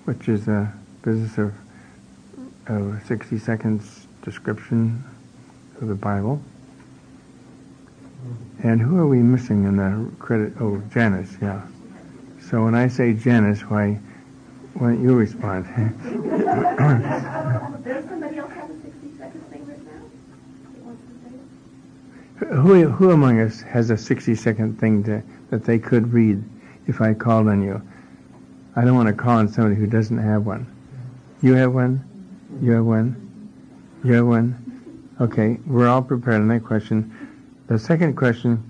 which is a business of 60 seconds description of the Bible. And who are we missing in the credit? Oh, Janice, yeah. So when I say Janice, why don't you respond? Does somebody else have a 60-second thing right now? That wants to say it? Who among us has a 60-second thing that they could read if I called on you? I don't want to call on somebody who doesn't have one. You have one? You have one? You have one? Okay, we're all prepared on that question. The second question,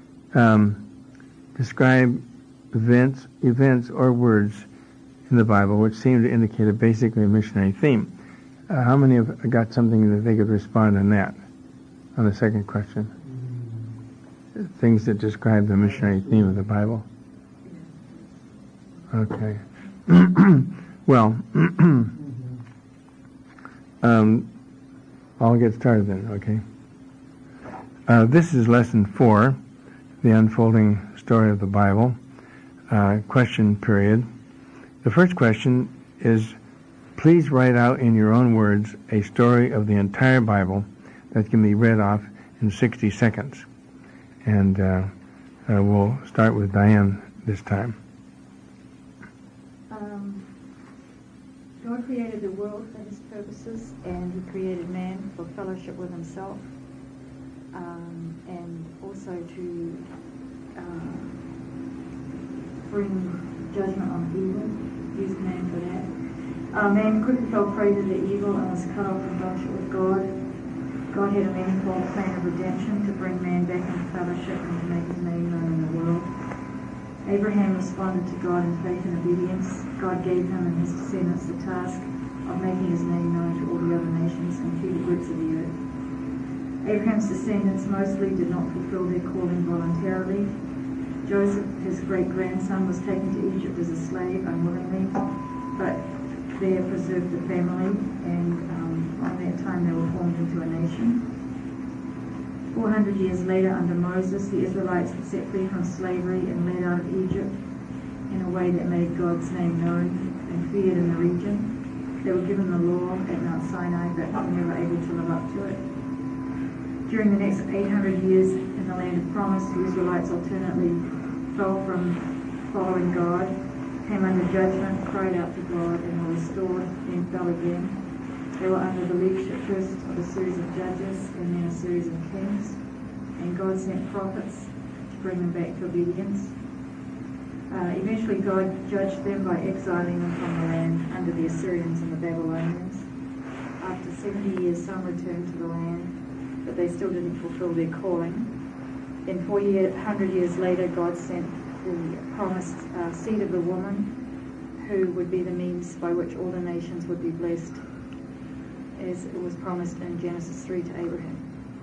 describe events or words in the Bible which seem to indicate a basically missionary theme. How many have got something that they could respond on that, on the second question? Things that describe the missionary theme of the Bible? Okay. Well, I'll get started then, okay? This is lesson 4, the unfolding story of the Bible, question period. The first question is, please write out in your own words a story of the entire Bible that can be read off in 60 seconds. And we'll start with Diane this time. God created the world for his purposes, and he created man for fellowship with himself, and also to bring judgment on evil, used man for that. Man quickly fell prey to the evil and was cut off from fellowship with God. God had a manifold plan of redemption to bring man back into fellowship and to make his name known in the world. Abraham responded to God in faith and obedience. God gave him and his descendants the task of making his name known to all the other nations and to the roots of the earth. Abraham's descendants mostly did not fulfill their calling voluntarily. Joseph, his great-grandson, was taken to Egypt as a slave unwillingly, but there preserved the family, and on that time they were formed into a nation. 400 years later, under Moses, the Israelites were set free from slavery and led out of Egypt in a way that made God's name known and feared in the region. They were given the law at Mount Sinai, but were never able to live up to it. During the next 800 years in the land of promise, the Israelites alternately fell from following God, came under judgment, cried out to God, and were restored, then fell again. They were under the leadership first of a series of judges and then a series of kings, and God sent prophets to bring them back to obedience. Eventually God judged them by exiling them from the land under the Assyrians and the Babylonians. After 70 years some returned to the land, but they still didn't fulfill their calling. Then 400 years later God sent the promised seed of the woman, who would be the means by which all the nations would be blessed, as it was promised in Genesis 3 to Abraham.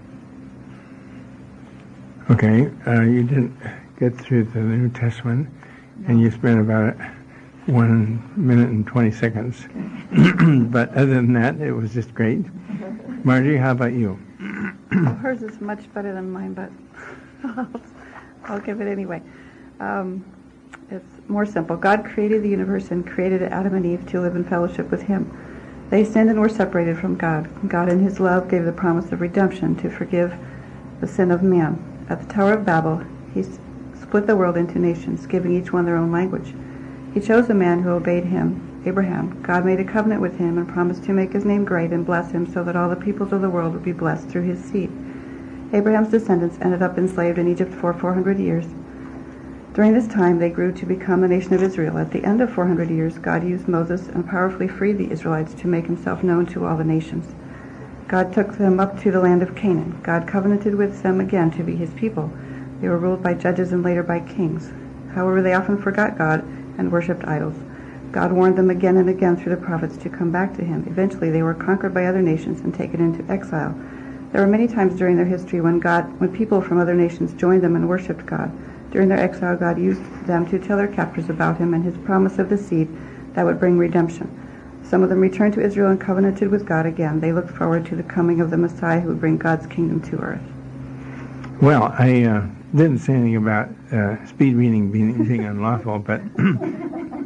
Okay, you didn't get through the New Testament, and you spent about 1 minute and 20 seconds. But other than that, it was just great. Margie, how about you? Hers is much better than mine, but I'll give it anyway. It's more simple. God created the universe and created Adam and Eve to live in fellowship with him. They sinned and were separated from God. God in his love gave the promise of redemption to forgive the sin of man. At the Tower of Babel, he split the world into nations, giving each one their own language. He chose a man who obeyed him, Abraham. God made a covenant with him and promised to make his name great and bless him so that all the peoples of the world would be blessed through his seed. Abraham's descendants ended up enslaved in Egypt for 400 years. During this time, they grew to become the nation of Israel. At the end of 400 years, God used Moses and powerfully freed the Israelites to make himself known to all the nations. God took them up to the land of Canaan. God covenanted with them again to be his people. They were ruled by judges and later by kings. However, they often forgot God and worshipped idols. God warned them again and again through the prophets to come back to him. Eventually, they were conquered by other nations and taken into exile. There were many times during their history when people from other nations joined them and worshipped God. During their exile, God used them to tell their captors about him and his promise of the seed that would bring redemption. Some of them returned to Israel and covenanted with God again. They looked forward to the coming of the Messiah who would bring God's kingdom to earth. Well, I didn't say anything about speed reading being unlawful, but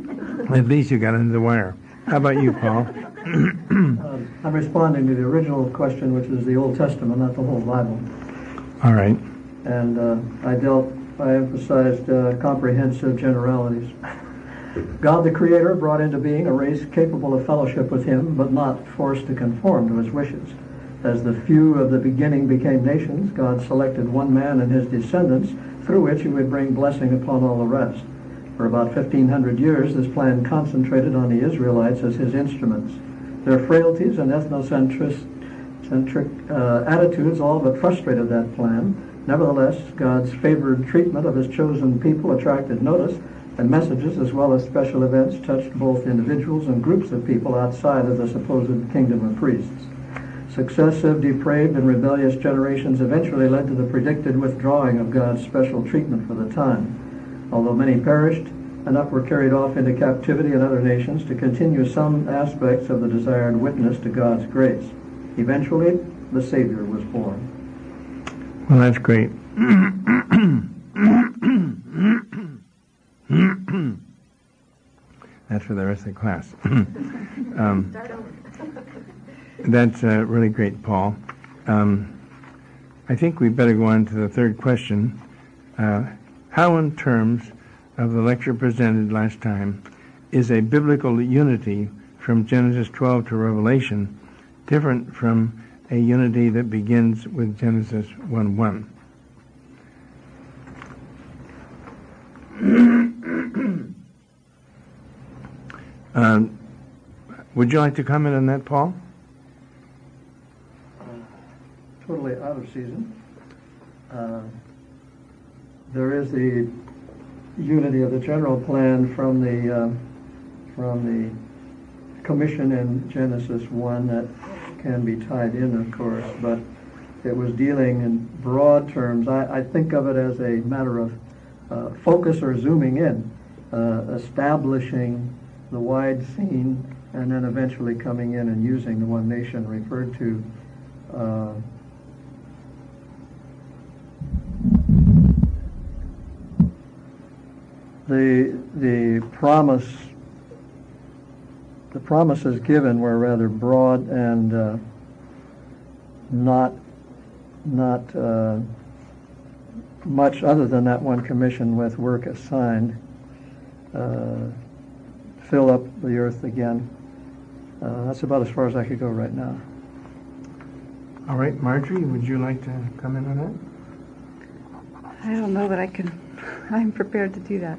At least you got under the wire. How about you, Paul? I'm responding to the original question, which is the Old Testament, not the whole Bible. All right. And I emphasized comprehensive generalities. God the Creator brought into being a race capable of fellowship with Him, but not forced to conform to His wishes. As the few of the beginning became nations, God selected one man and his descendants, through which He would bring blessing upon all the rest. For about 1,500 years, this plan concentrated on the Israelites as His instruments. Their frailties and ethnocentric attitudes all but frustrated that plan. Nevertheless, God's favored treatment of His chosen people attracted notice, and messages as well as special events touched both individuals and groups of people outside of the supposed kingdom of priests. Successive, depraved, and rebellious generations eventually led to the predicted withdrawing of God's special treatment for the time. Although many perished, enough were carried off into captivity in other nations to continue some aspects of the desired witness to God's grace. Eventually, the Savior was born. Well, that's great. That's for the rest of the class. That's really great, Paul. I think we better go on to the third question. How, in terms of the lecture presented last time, is a biblical unity from Genesis 12 to Revelation different from a unity that begins with Genesis 1:1? Would you like to comment on that, Paul? Totally out of season. There is the unity of the general plan from the commission in Genesis 1 that can be tied in, of course, but it was dealing in broad terms. I think of it as a matter of focus or zooming in, establishing the wide scene, and then eventually coming in and using the one nation referred to. The promises given were rather broad and not much other than that one commission with work assigned. Fill up the earth again. That's about as far as I could go right now. All right, Marjorie, would you like to comment on that? I don't know that I can. I'm prepared to do that.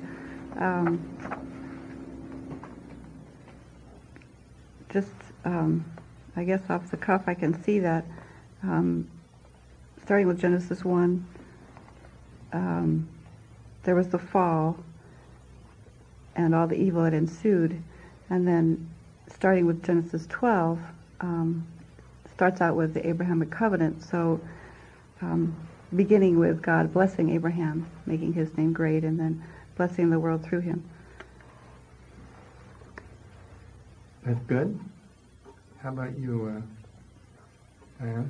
I guess off the cuff, I can see that starting with Genesis 1, there was the fall and all the evil that ensued, and then starting with Genesis 12, starts out with the Abrahamic covenant. So beginning with God blessing Abraham, making his name great, and then blessing the world through him. That's good. How about you, Diane?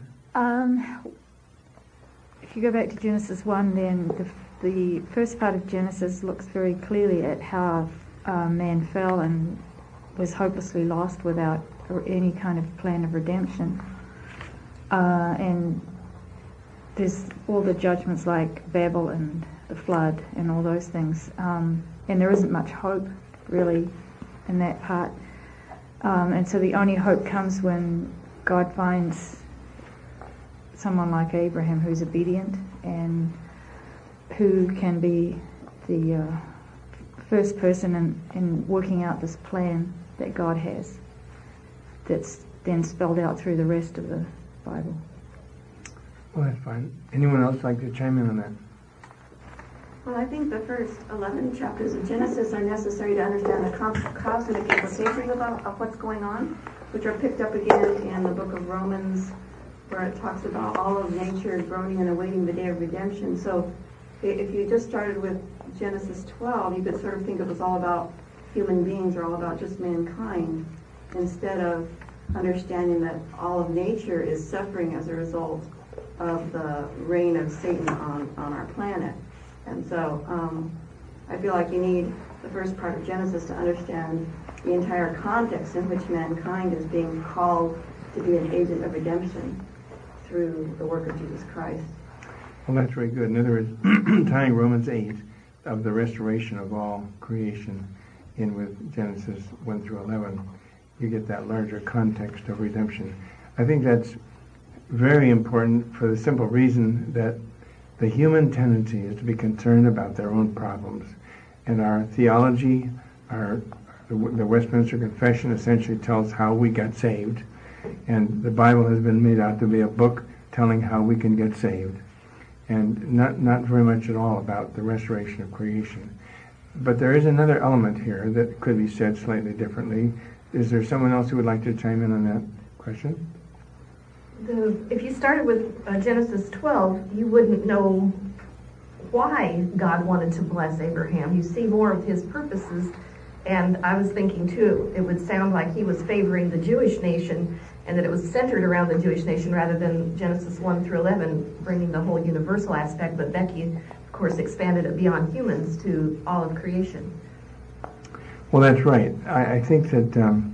If you go back to Genesis 1, then the first part of Genesis looks very clearly at how man fell and was hopelessly lost without any kind of plan of redemption. And there's all the judgments like Babel and the flood and all those things. And there isn't much hope, really, in that part. And so the only hope comes when God finds someone like Abraham who's obedient and who can be the first person in working out this plan that God has, that's then spelled out through the rest of the Bible. Well, that's fine. Anyone else like to chime in on that? Well, I think the first 11 chapters of Genesis are necessary to understand the cause and the implications of what's going on, which are picked up again in the book of Romans, where it talks about all of nature groaning and awaiting the day of redemption. So if you just started with Genesis 12, you could sort of think it was all about human beings or all about just mankind, instead of understanding that all of nature is suffering as a result of the reign of Satan on our planet. And so I feel like you need the first part of Genesis to understand the entire context in which mankind is being called to be an agent of redemption through the work of Jesus Christ. Well, that's very good. In other words, tying Romans 8 of the restoration of all creation in with Genesis 1 through 11, you get that larger context of redemption. I think that's very important for the simple reason that the human tendency is to be concerned about their own problems. And our theology, the Westminster Confession essentially tells how we got saved. And the Bible has been made out to be a book telling how we can get saved. And not very much at all about the restoration of creation. But there is another element here that could be said slightly differently. Is there someone else who would like to chime in on that question? If you started with Genesis 12, you wouldn't know why God wanted to bless Abraham. You see more of his purposes. And I was thinking, too, it would sound like he was favoring the Jewish nation and that it was centered around the Jewish nation rather than Genesis 1 through 11, bringing the whole universal aspect. But Becky, of course, expanded it beyond humans to all of creation. Well, that's right. I think that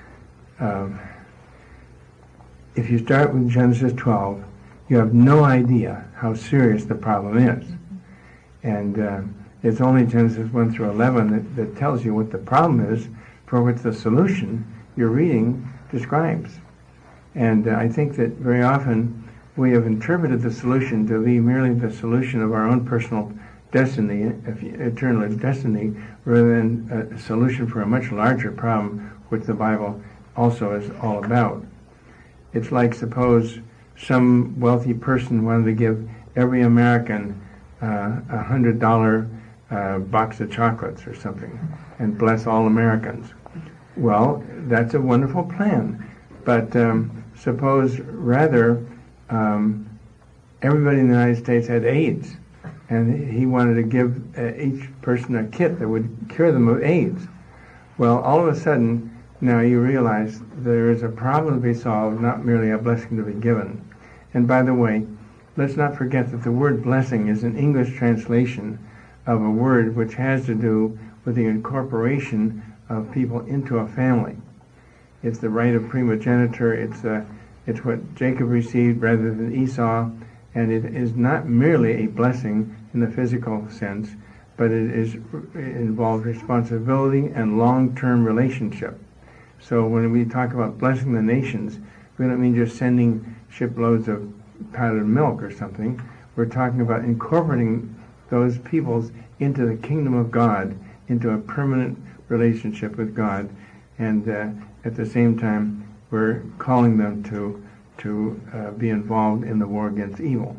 if you start with Genesis 12, you have no idea how serious the problem is. And it's only Genesis 1 through 11 that tells you what the problem is, for which the solution you're reading describes. And I think that very often we have interpreted the solution to be merely the solution of our own personal destiny, eternal destiny, rather than a solution for a much larger problem, which the Bible also is all about. It's like, suppose some wealthy person wanted to give every American $100 box of chocolates or something and bless all Americans. Well, that's a wonderful plan. But suppose rather everybody in the United States had AIDS, and he wanted to give each person a kit that would cure them of AIDS. Well, all of a sudden, now you realize there is a problem to be solved, not merely a blessing to be given. And by the way, let's not forget that the word blessing is an English translation of a word which has to do with the incorporation of people into a family. It's the right of primogeniture. It's what Jacob received rather than Esau, and it is not merely a blessing in the physical sense, but it involves responsibility and long-term relationship. So when we talk about blessing the nations, we don't mean just sending shiploads of powdered milk or something. We're talking about incorporating those peoples into the kingdom of God, into a permanent relationship with God, and at the same time we're calling them to be involved in the war against evil.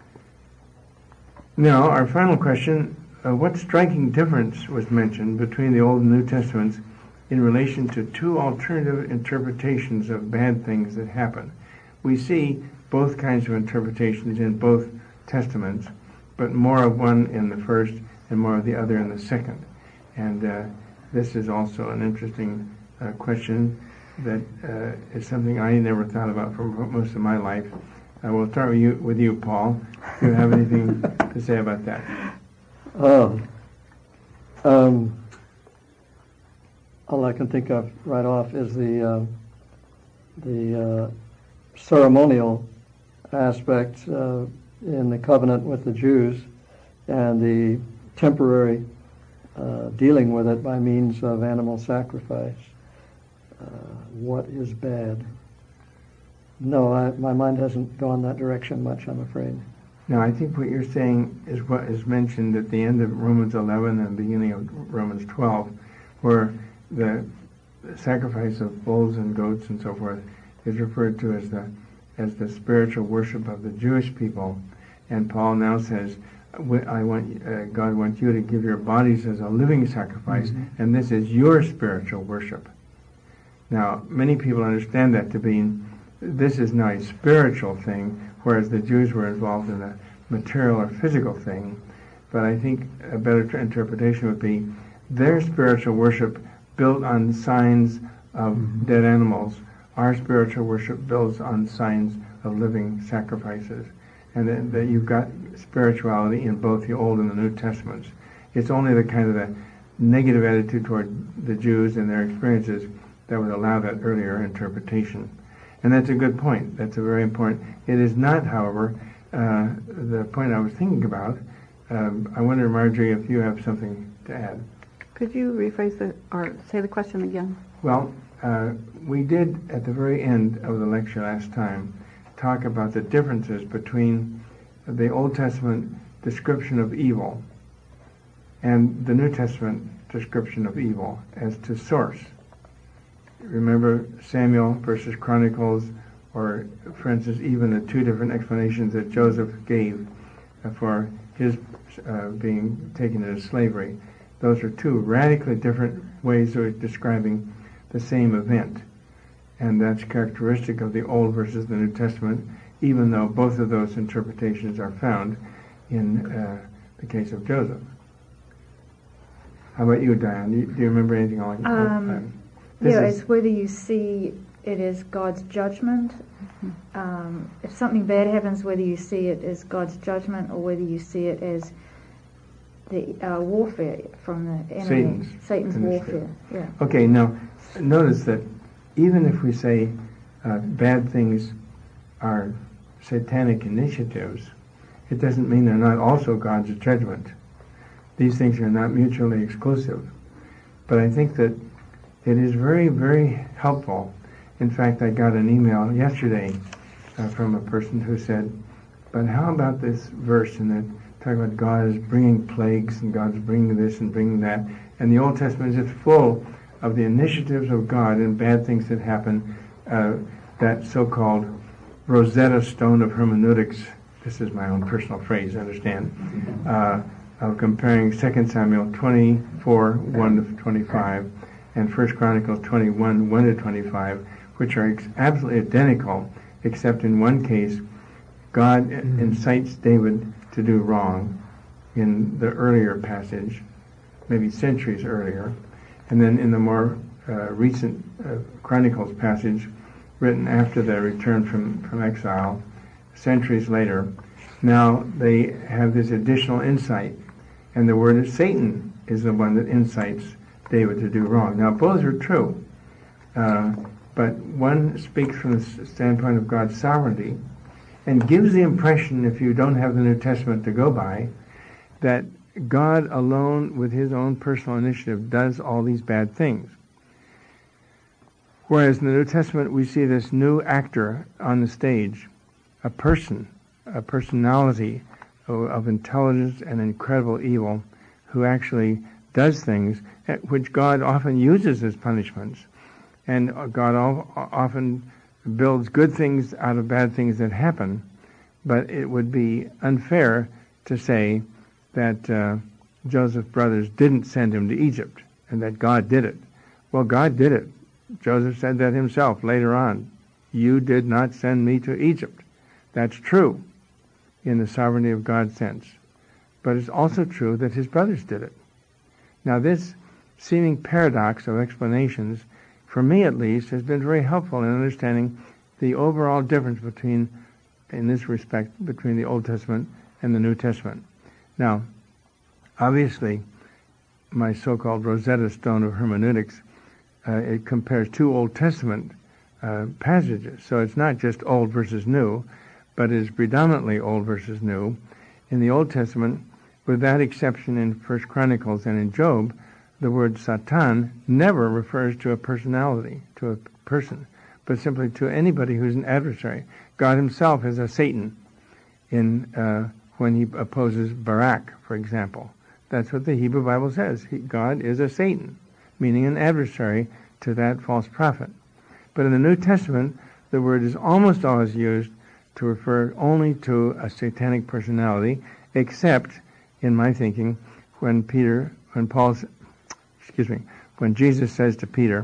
Now, our final question, what striking difference was mentioned between the Old and New Testaments in relation to two alternative interpretations of bad things that happen? We see both kinds of interpretations in both Testaments, but more of one in the first and more of the other in the second. And this is also an interesting question that is something I never thought about for most of my life. I will start with you, Paul. Do you have anything to say about that? All I can think of right off is the ceremonial aspect in the covenant with the Jews and the temporary dealing with it by means of animal sacrifice. What is bad? No, my mind hasn't gone that direction much, I'm afraid. Now, I think what you're saying is what is mentioned at the end of Romans 11 and beginning of Romans 12, where the sacrifice of bulls and goats and so forth is referred to as the spiritual worship of the Jewish people. And Paul now says, God wants you to give your bodies as a living sacrifice, and this is your spiritual worship. Now, many people understand that to mean this is not a spiritual thing, whereas the Jews were involved in a material or physical thing. But I think a better interpretation would be their spiritual worship built on signs of dead animals. Our spiritual worship builds on signs of living sacrifices. And that you've got spirituality in both the Old and the New Testaments. It's only the kind of negative attitude toward the Jews and their experiences that would allow that earlier interpretation. And that's a good point. That's a very important. It is not, however, the point I was thinking about. I wonder, Marjorie, if you have something to add. Could you rephrase or say the question again? Well, we did at the very end of the lecture last time talk about the differences between the Old Testament description of evil and the New Testament description of evil as to source. Remember Samuel versus Chronicles, or for instance even the two different explanations that Joseph gave for his being taken into slavery. Those are two radically different ways of describing the same event. And that's characteristic of the Old versus the New Testament, even though both of those interpretations are found in the case of Joseph. How about you, Diane? Do you remember anything like that? It's whether you see it as God's judgment. If something bad happens, whether you see it as God's judgment or whether you see it as the warfare from the enemy. Satan's warfare. Yeah. Okay, now notice that even if we say bad things are satanic initiatives, it doesn't mean they're not also God's judgment. These things are not mutually exclusive. But I think that it is very, very helpful. In fact, I got an email yesterday from a person who said, but how about this verse in that talking about God is bringing plagues and God's bringing this and bringing that, and the Old Testament is just full of the initiatives of God and bad things that happen, that so-called Rosetta Stone of hermeneutics, this is my own personal phrase, understand, of comparing 2 Samuel 24, 1 to 25, and 1 Chronicles 21, 1 to 25, which are absolutely identical, except in one case, God incites David to do wrong in the earlier passage, maybe centuries earlier, and then in the more recent Chronicles passage, written after their return from exile, centuries later, now they have this additional insight, and the word is Satan is the one that incites David to do wrong. Now both are true, but one speaks from the standpoint of God's sovereignty and gives the impression, if you don't have the New Testament to go by, that God alone, with his own personal initiative, does all these bad things. Whereas in the New Testament we see this new actor on the stage, a person, a personality of intelligence and incredible evil, who actually does things which God often uses as punishments. And God often builds good things out of bad things that happen, but it would be unfair to say that Joseph's brothers didn't send him to Egypt and that God did it. Well, God did it. Joseph said that himself later on. You did not send me to Egypt. That's true in the sovereignty of God's sense. But it's also true that his brothers did it. Now this seeming paradox of explanations, for me at least, has been very helpful in understanding the overall difference between, in this respect, between the Old Testament and the New Testament. Now, obviously, my so-called Rosetta Stone of hermeneutics, it compares two Old Testament passages. So it's not just Old versus New, but is predominantly Old versus New. In the Old Testament, with that exception in 1 Chronicles and in Job, the word Satan never refers to a personality, to a person, but simply to anybody who's an adversary. God himself is a Satan in when he opposes Barak, for example. That's what the Hebrew Bible says. God is a Satan, meaning an adversary to that false prophet. But in the New Testament, the word is almost always used to refer only to a satanic personality, except, in my thinking, when Jesus says to Peter,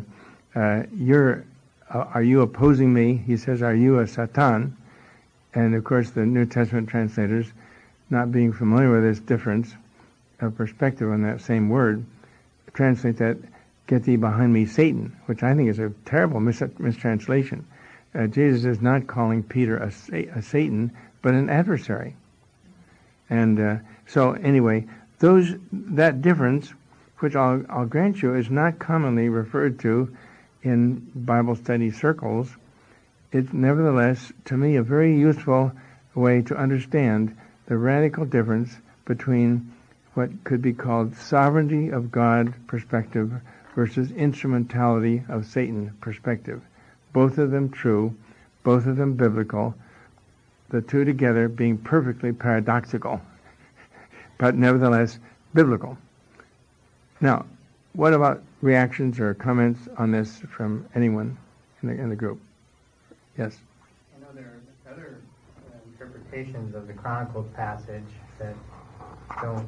are you opposing me? He says, are you a Satan? And of course the New Testament translators, not being familiar with this difference of perspective on that same word, translate that, get thee behind me, Satan, which I think is a terrible mistranslation. Jesus is not calling Peter a Satan, but an adversary. And so anyway, that difference which I'll grant you is not commonly referred to in Bible study circles, it's nevertheless, to me, a very useful way to understand the radical difference between what could be called sovereignty of God perspective versus instrumentality of Satan perspective. Both of them true, both of them biblical, the two together being perfectly paradoxical, but nevertheless biblical. Now, what about reactions or comments on this from anyone in the group? Yes? There are other interpretations of the Chronicles passage that don't,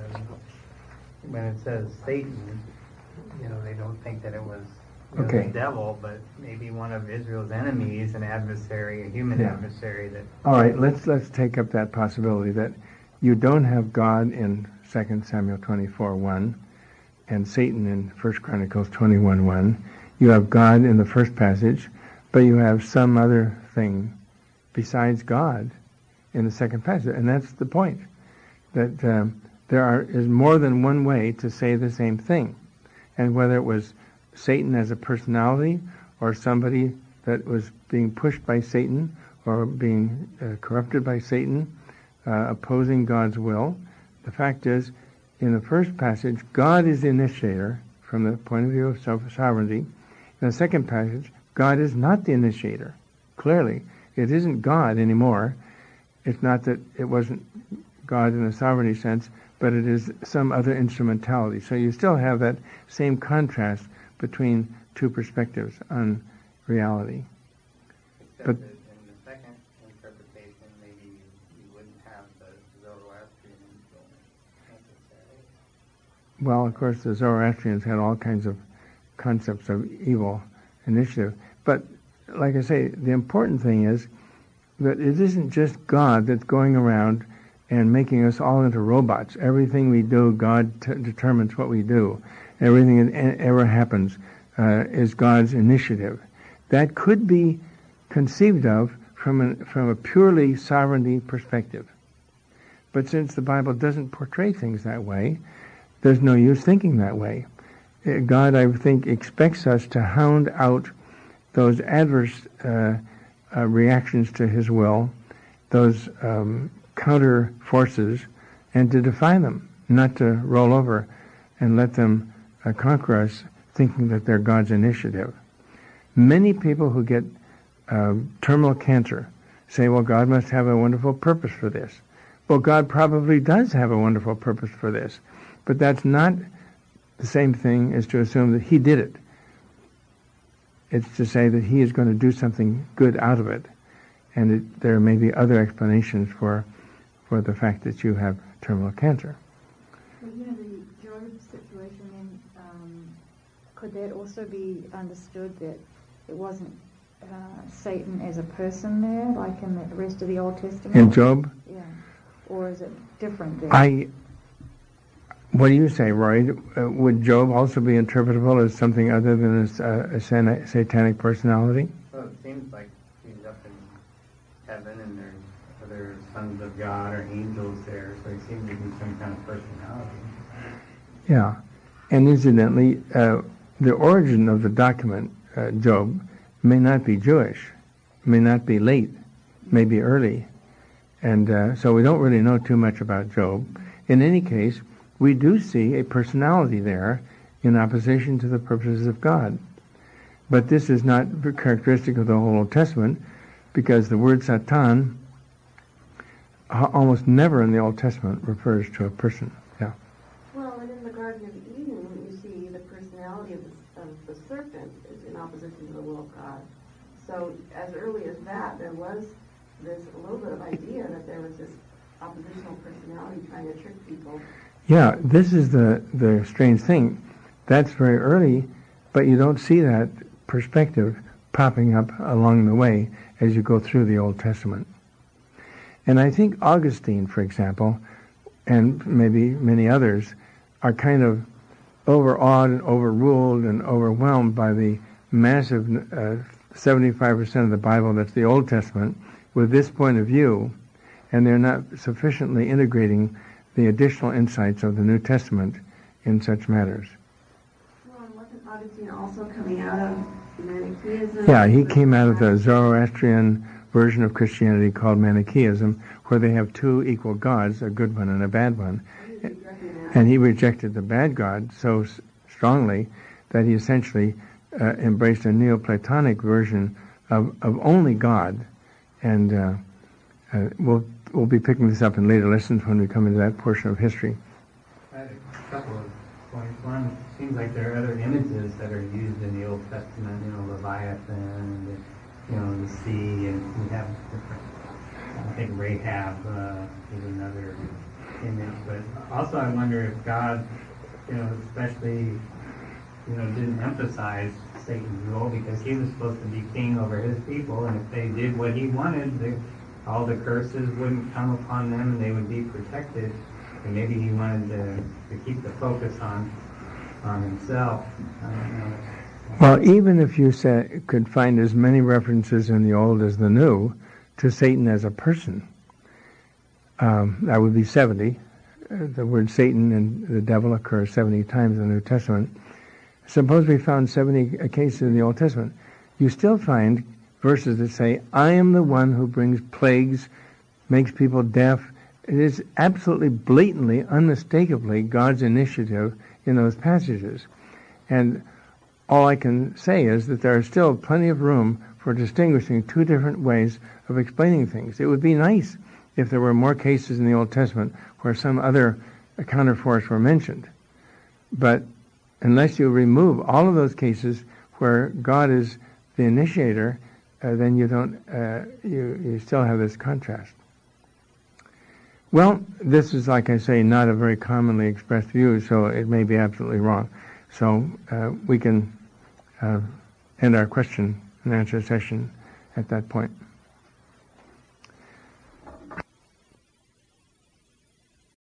when it says Satan, they don't think that it was the devil, but maybe one of Israel's enemies, an adversary, a human adversary. That. All right, let's take up that possibility that you don't have God in 2 Samuel 24:1 and Satan in 1 Chronicles 21:1. You have God in the first passage, but you have some other thing besides God in the second passage, and that's the point. That there is more than one way to say the same thing, and whether it was Satan as a personality or somebody that was being pushed by Satan or being corrupted by Satan, opposing God's will, the fact is, in the first passage, God is the initiator from the point of view of sovereignty. In the second passage, God is not the initiator. Clearly, it isn't God anymore. It's not that it wasn't God in the sovereignty sense, but it is some other instrumentality. So you still have that same contrast between two perspectives on reality. Except but that in the second interpretation, maybe you wouldn't have the Zoroastrian influence necessarily. Well, of course, the Zoroastrians had all kinds of concepts of evil initiative. But, like I say, the important thing is that it isn't just God that's going around and making us all into robots. Everything we do, God determines what we do. Everything that ever happens is God's initiative. That could be conceived of from a purely sovereignty perspective. But since the Bible doesn't portray things that way, there's no use thinking that way. God, I think, expects us to hound out those adverse reactions to His will, those counter forces, and to defy them, not to roll over and let them conquer us, thinking that they're God's initiative. Many people who get terminal cancer say, well, God must have a wonderful purpose for this. Well, God probably does have a wonderful purpose for this, but that's not the same thing as to assume that He did it. It's to say that He is going to do something good out of it, and there may be other explanations for the fact that you have terminal cancer. Well, the Job situation, then, could that also be understood that it wasn't Satan as a person there, like in the rest of the Old Testament? In Job? Yeah. Or is it different there? What do you say, Roy? Would Job also be interpretable as something other than a satanic personality? Well, it seems like he's up in heaven and there's other sons of God or angels there, so he seems to be some kind of personality. Yeah. And incidentally, the origin of the document, Job, may not be Jewish, may not be late, may be early. And so we don't really know too much about Job. In any case, we do see a personality there in opposition to the purposes of God. But this is not characteristic of the whole Old Testament, because the word Satan almost never in the Old Testament refers to a person. Yeah. Well, and in the Garden of Eden, you see the personality of the serpent is in opposition to the will of God. So as early as that, there was this a little bit of idea that there was this oppositional personality trying to trick people. Yeah, this is the strange thing. That's very early, but you don't see that perspective popping up along the way as you go through the Old Testament. And I think Augustine, for example, and maybe many others, are kind of overawed and overruled and overwhelmed by the massive 75% of the Bible that's the Old Testament with this point of view, and they're not sufficiently integrating the additional insights of the New Testament in such matters. Well, wasn't Augustine also coming out of Manichaeism? Yeah, he came out of the Zoroastrian version of Christianity called Manichaeism, where they have two equal gods, a good one and a bad one. And he rejected the bad God so strongly that he essentially embraced a Neoplatonic version of only God. And we'll be picking this up in later lessons when we come into that portion of history. I had a couple of points. One, it seems like there are other images that are used in the Old Testament, Leviathan, and the sea, and we have different, I think Rahab is another image. But also I wonder if God, especially, didn't emphasize Satan's role, because he was supposed to be king over his people, and if they did what he wanted, all the curses wouldn't come upon them and they would be protected. And maybe he wanted to keep the focus on himself. I don't know. Well, even if you could find as many references in the Old as the New to Satan as a person, that would be 70. The word Satan and the devil occur 70 times in the New Testament. Suppose we found 70 cases in the Old Testament. You still find verses that say, I am the one who brings plagues, makes people deaf. It is absolutely blatantly, unmistakably God's initiative in those passages. And all I can say is that there is still plenty of room for distinguishing two different ways of explaining things. It would be nice if there were more cases in the Old Testament where some other counterforce were mentioned. But unless you remove all of those cases where God is the initiator, then you don't. You still have this contrast. Well, this is, like I say, not a very commonly expressed view, so it may be absolutely wrong. So we can end our question and answer session at that point.